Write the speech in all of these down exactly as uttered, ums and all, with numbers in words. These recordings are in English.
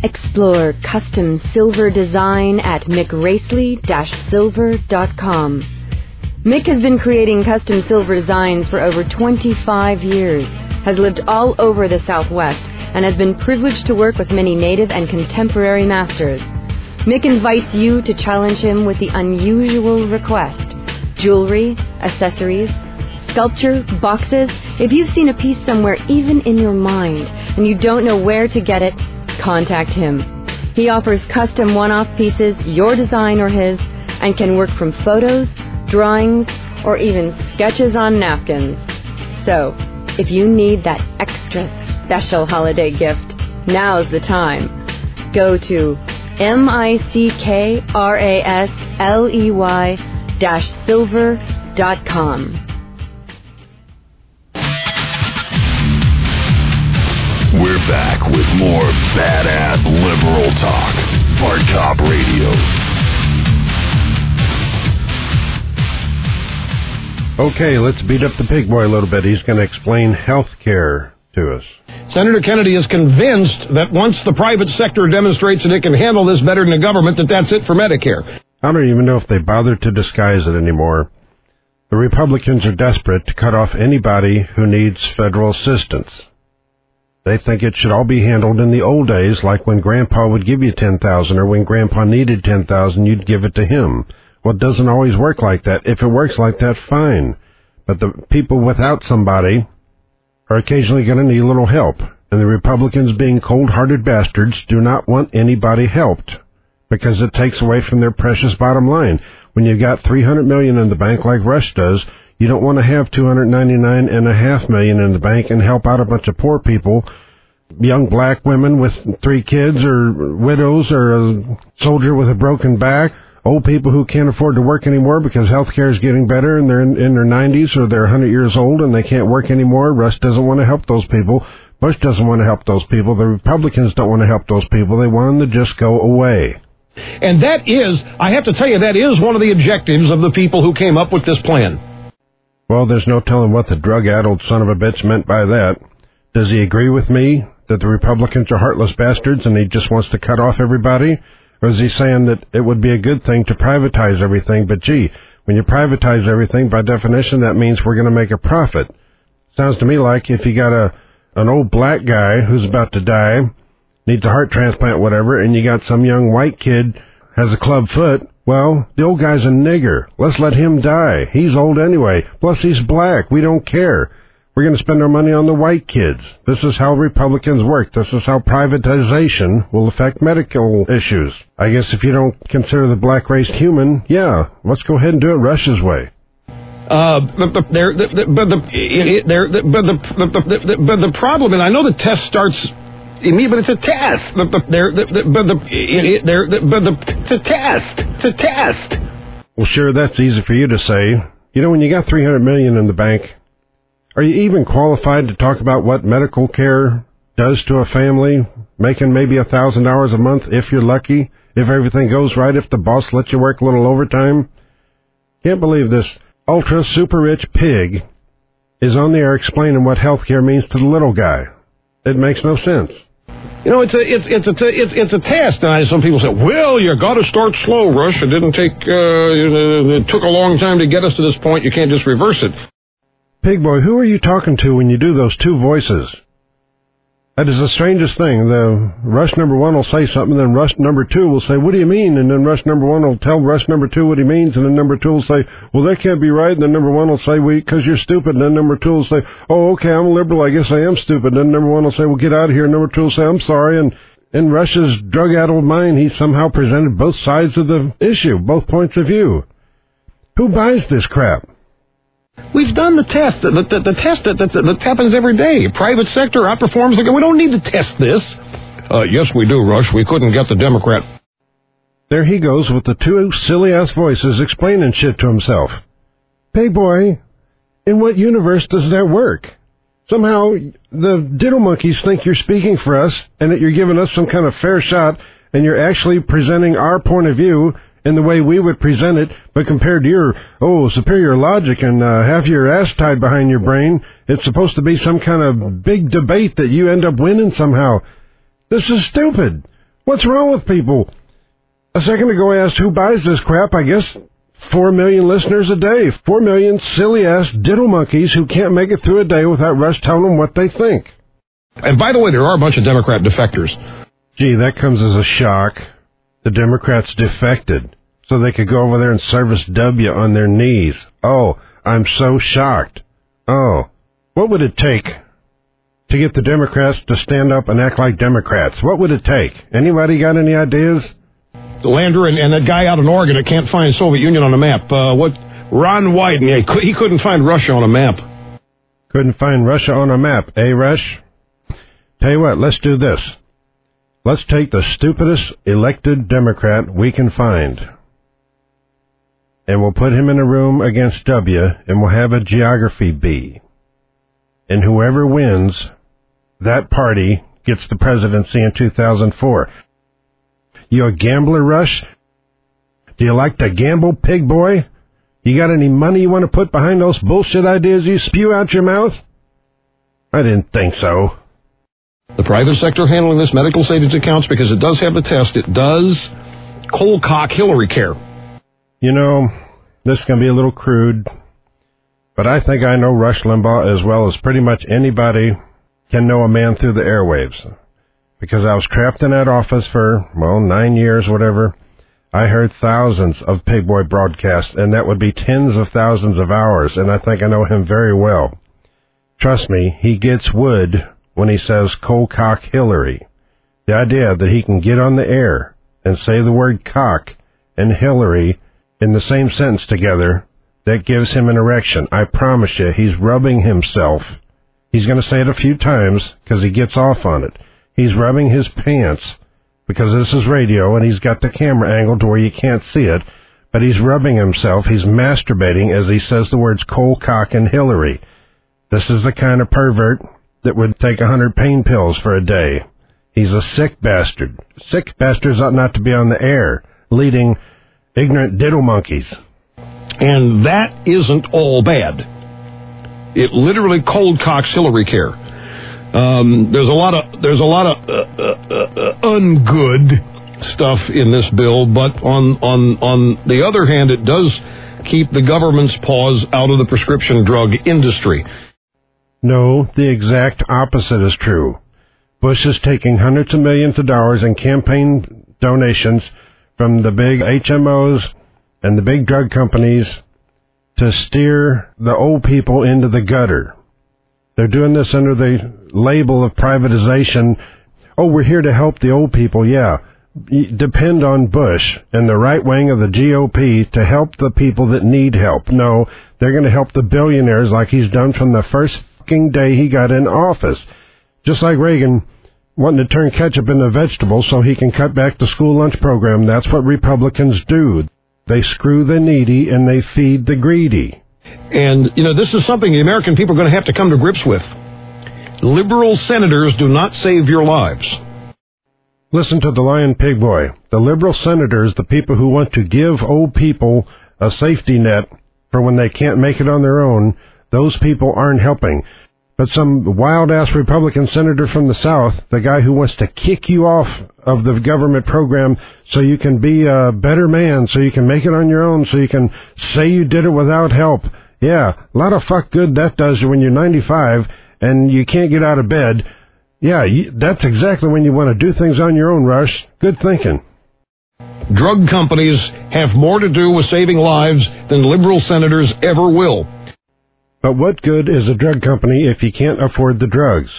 Explore custom silver design at mick racely dash silver dot com. Mick has been creating custom silver designs for over twenty-five years, has lived all over the Southwest, and has been privileged to work with many native and contemporary masters. Mick invites you to challenge him with the unusual request: jewelry, accessories, sculpture, boxes. If you've seen a piece somewhere, even in your mind, and you don't know where to get it, contact him. He offers custom one-off pieces, your design or his, and can work from photos, drawings, or even sketches on napkins. So, if you need that extra special holiday gift, now's the time. Go to M I C K R A S L E Y dash silver dot com. We're back with more badass liberal talk. Hard Top Radio. Okay, let's beat up the pig boy a little bit. He's going to explain health care to us. Senator Kennedy is convinced that once the private sector demonstrates that it can handle this better than the government, that that's it for Medicare. I don't even know if they bother to disguise it anymore. The Republicans are desperate to cut off anybody who needs federal assistance. They think it should all be handled in the old days, like when Grandpa would give you ten thousand dollars, or when Grandpa needed ten thousand dollars, you'd give it to him. Well, it doesn't always work like that. If it works like that, fine. But the people without somebody are occasionally going to need a little help. And the Republicans, being cold-hearted bastards, do not want anybody helped because it takes away from their precious bottom line. When you've got three hundred million dollars in the bank like Rush does, you don't want to have two hundred ninety-nine point five million dollars in the bank and help out a bunch of poor people, young black women with three kids, or widows, or a soldier with a broken back, old people who can't afford to work anymore because health care is getting better and they're in, in their nineties or they're one hundred years old and they can't work anymore. Rush doesn't want to help those people. Bush doesn't want to help those people. The Republicans don't want to help those people. They want them to just go away. And that is, I have to tell you, that is one of the objectives of the people who came up with this plan. Well, there's no telling what the drug-addled son of a bitch meant by that. Does he agree with me that the Republicans are heartless bastards and he just wants to cut off everybody? Or is he saying that it would be a good thing to privatize everything? But gee, when you privatize everything, by definition, that means we're going to make a profit. Sounds to me like if you got a an old black guy who's about to die, needs a heart transplant, whatever, and you got some young white kid has a club foot, well, the old guy's a nigger. Let's let him die. He's old anyway. Plus, he's black. We don't care. We're going to spend our money on the white kids. This is how Republicans work. This is how privatization will affect medical issues. I guess if you don't consider the black race human, yeah, let's go ahead and do it Rush's way. Uh, but the, there, the, the, but the, there, the, but the, the, the, but the problem, and I know the test starts. But it's a test. But the, there, the, but the, there, the, but the, it's a test. It's a test. Well, sure, that's easy for you to say. You know, when you got three hundred million dollars in the bank, are you even qualified to talk about what medical care does to a family, making maybe a thousand dollars a month if you're lucky, if everything goes right, if the boss lets you work a little overtime? Can't believe this ultra super rich pig is on the air explaining what health care means to the little guy. It makes no sense. You know, it's a it's it's a it's it's a test. Now, some people say, "Well, you got to start slow, Rush. It didn't take. Uh, it took a long time to get us to this point. You can't just reverse it." Pig boy, who are you talking to when you do those two voices? That is the strangest thing. The Rush number one will say something, then Rush number two will say, "What do you mean?" And then Rush number one will tell Rush number two what he means, and then number two will say, "Well, that can't be right." And then number one will say, "We, because you're stupid." And then number two will say, "Oh, okay, I'm a liberal. I guess I am stupid." And then number one will say, "Well, get out of here." And number two will say, "I'm sorry." And in Rush's drug-addled mind, he somehow presented both sides of the issue, both points of view. Who buys this crap? We've done the test. The, the, the test that, that, that happens every day. Private sector outperforms the... We don't need to test this. Uh, yes, we do, Rush. We couldn't get the Democrat. There he goes with the two silly-ass voices explaining shit to himself. Hey, boy, in what universe does that work? Somehow the diddle monkeys think you're speaking for us and that you're giving us some kind of fair shot and you're actually presenting our point of view in the way we would present it, but compared to your, oh, superior logic and uh, have your ass tied behind your brain, it's supposed to be some kind of big debate that you end up winning somehow. This is stupid. What's wrong with people? A second ago I asked who buys this crap. I guess four million listeners a day. Four million silly-ass diddle monkeys who can't make it through a day without Rush telling them what they think. And by the way, there are a bunch of Democrat defectors. Gee, that comes as a shock. The Democrats defected so they could go over there and service W on their knees. Oh, I'm so shocked. Oh, what would it take to get the Democrats to stand up and act like Democrats? What would it take? Anybody got any ideas? Lander and, and that guy out in Oregon that can't find Soviet Union on a map. Uh, what? Ron Wyden. Yeah, he couldn't find Russia on a map. Couldn't find Russia on a map, eh, Rush? Tell you what, let's do this. Let's take the stupidest elected Democrat we can find, and we'll put him in a room against W, and we'll have a geography bee. And whoever wins, that party gets the presidency in two thousand four. You a gambler, Rush? Do you like to gamble, pig boy? You got any money you want to put behind those bullshit ideas you spew out your mouth? I didn't think so. The private sector handling this medical savings accounts because it does have the test. It does cold cock Hillary care. You know, this is going to be a little crude, but I think I know Rush Limbaugh as well as pretty much anybody can know a man through the airwaves. Because I was trapped in that office for, well, nine years, whatever. I heard thousands of Pigboy broadcasts, and that would be tens of thousands of hours, and I think I know him very well. Trust me, he gets wood when he says cold cock Hillary. The idea that he can get on the air and say the word cock and Hillary in the same sentence together, that gives him an erection. I promise you, he's rubbing himself. He's going to say it a few times because he gets off on it. He's rubbing his pants because this is radio and he's got the camera angled to where you can't see it, but he's rubbing himself. He's masturbating as he says the words cold cock and Hillary. This is the kind of pervert that would take a hundred pain pills for a day. He's a sick bastard. Sick bastards ought not to be on the air, leading ignorant diddle monkeys. And that isn't all bad. It literally cold cocks Hillary care. Um, there's a lot of there's a lot of uh, uh, uh, ungood stuff in this bill, but on on on the other hand, it does keep the government's paws out of the prescription drug industry. No, the exact opposite is true. Bush is taking hundreds of millions of dollars in campaign donations from the big H M Os and the big drug companies to steer the old people into the gutter. They're doing this under the label of privatization. Oh, we're here to help the old people. Yeah, depend on Bush and the right wing of the G O P to help the people that need help. No, they're going to help the billionaires like he's done from the first fucking day he got in office. Just like Reagan wanting to turn ketchup into vegetables so he can cut back the school lunch program. That's what Republicans do. They screw the needy and they feed the greedy. And, you know, this is something the American people are going to have to come to grips with. Liberal senators do not save your lives. Listen to the Lion Pig Boy. The liberal senators, the people who want to give old people a safety net for when they can't make it on their own, those people aren't helping. But some wild-ass Republican senator from the South, the guy who wants to kick you off of the government program so you can be a better man, so you can make it on your own, so you can say you did it without help. Yeah, a lot of fuck good that does you when you're ninety-five and you can't get out of bed. Yeah, you, that's exactly when you want to do things on your own, Rush. Good thinking. Drug companies have more to do with saving lives than liberal senators ever will. But what good is a drug company if you can't afford the drugs?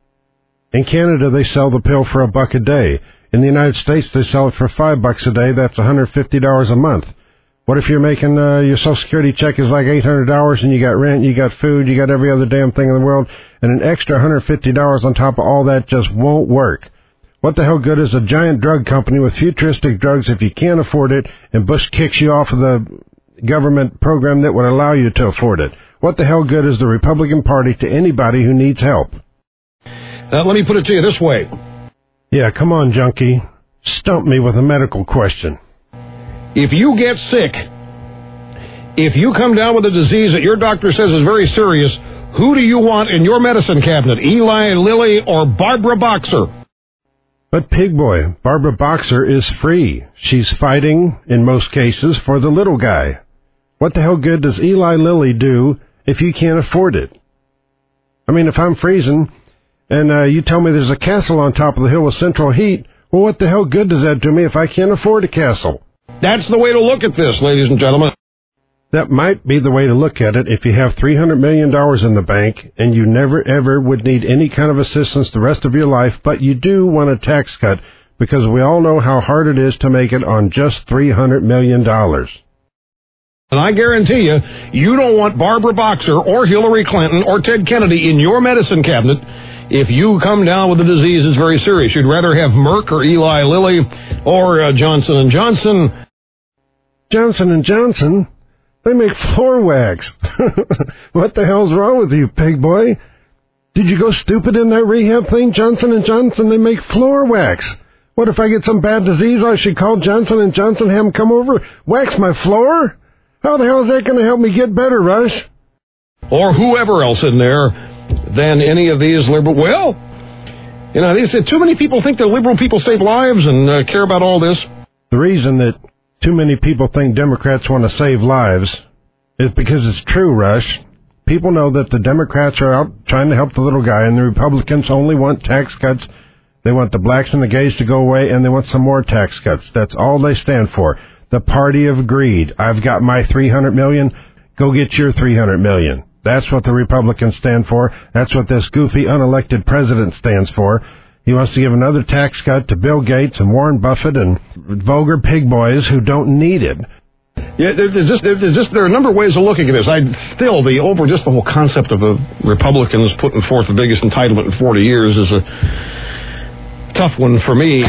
In Canada, they sell the pill for a buck a day. In the United States, they sell it for five bucks a day. That's one hundred fifty dollars a month. What if you're making, uh, your Social Security check is like eight hundred dollars and you got rent, you got food, you got every other damn thing in the world, and an extra one hundred fifty dollars on top of all that just won't work. What the hell good is a giant drug company with futuristic drugs if you can't afford it and Bush kicks you off of the government program that would allow you to afford it? What the hell good is the Republican Party to anybody who needs help? Uh, let me put it to you this way. Yeah, come on, junkie. Stump me with a medical question. If you get sick, if you come down with a disease that your doctor says is very serious, who do you want in your medicine cabinet, Eli Lilly or Barbara Boxer? But Pig Boy, Barbara Boxer is free. She's fighting, in most cases, for the little guy. What the hell good does Eli Lilly do if you can't afford it? I mean, if I'm freezing and uh, you tell me there's a castle on top of the hill with central heat, well, what the hell good does that do me if I can't afford a castle? That's the way to look at this, ladies and gentlemen. That might be the way to look at it if you have three hundred million dollars in the bank and you never, ever would need any kind of assistance the rest of your life, but you do want a tax cut because we all know how hard it is to make it on just three hundred million dollars. And I guarantee you, you don't want Barbara Boxer or Hillary Clinton or Ted Kennedy in your medicine cabinet if you come down with a disease that's very serious. You'd rather have Merck or Eli Lilly or uh, Johnson and Johnson. Johnson and Johnson? They make floor wax. What the hell's wrong with you, Pig Boy? Did you go stupid in that rehab thing? Johnson and Johnson, they make floor wax. What if I get some bad disease? I should call Johnson and Johnson, have them come over, wax my floor? How the hell is that going to help me get better, Rush? Or whoever else in there than any of these liberal... Well, you know, they said too many people think that liberal people save lives and uh, care about all this. The reason that too many people think Democrats want to save lives is because it's true, Rush. People know that the Democrats are out trying to help the little guy, and the Republicans only want tax cuts. They want the blacks and the gays to go away, and they want some more tax cuts. That's all they stand for. The party of greed. I've got my three hundred million dollars. Go get your three hundred million dollars. That's what the Republicans stand for. That's what this goofy, unelected president stands for. He wants to give another tax cut to Bill Gates and Warren Buffett and vulgar pig boys who don't need it. Yeah, there's just, there's just, there are a number of ways of looking at this. I still, the over just the whole concept of the Republicans putting forth the biggest entitlement in forty years is a tough one for me.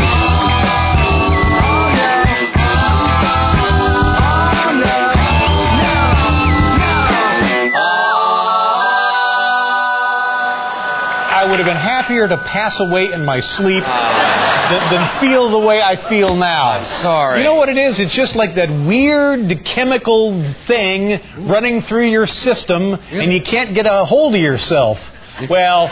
I would have been happier to pass away in my sleep than, than feel the way I feel now. I'm sorry. You know what it is? It's just like that weird chemical thing running through your system, and you can't get a hold of yourself. Well,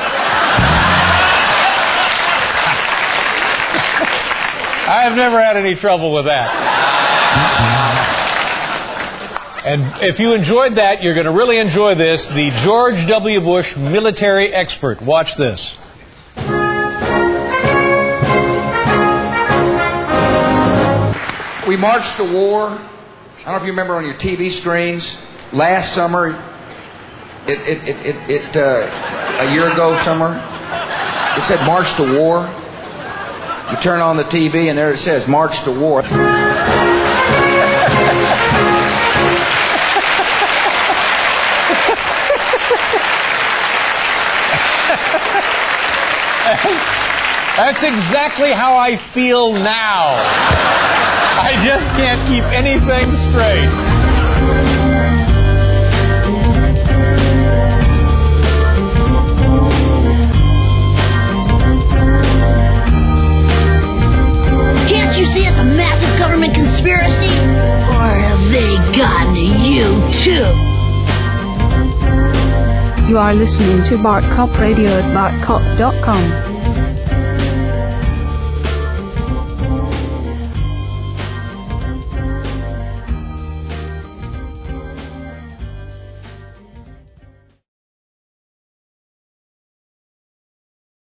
I've never had any trouble with that. And if you enjoyed that, you're going to really enjoy this. The George W. Bush military expert. Watch this. We marched to war. I don't know if you remember on your T V screens last summer. It, it, it, it, it uh, a year ago summer. It said "March to War." You turn on the T V and there it says "March to War." That's exactly how I feel now. I just can't keep anything straight. Can't you see it's a massive government conspiracy? Or have they gotten to you too? You are listening to Bart Cop Radio at bart cop dot com.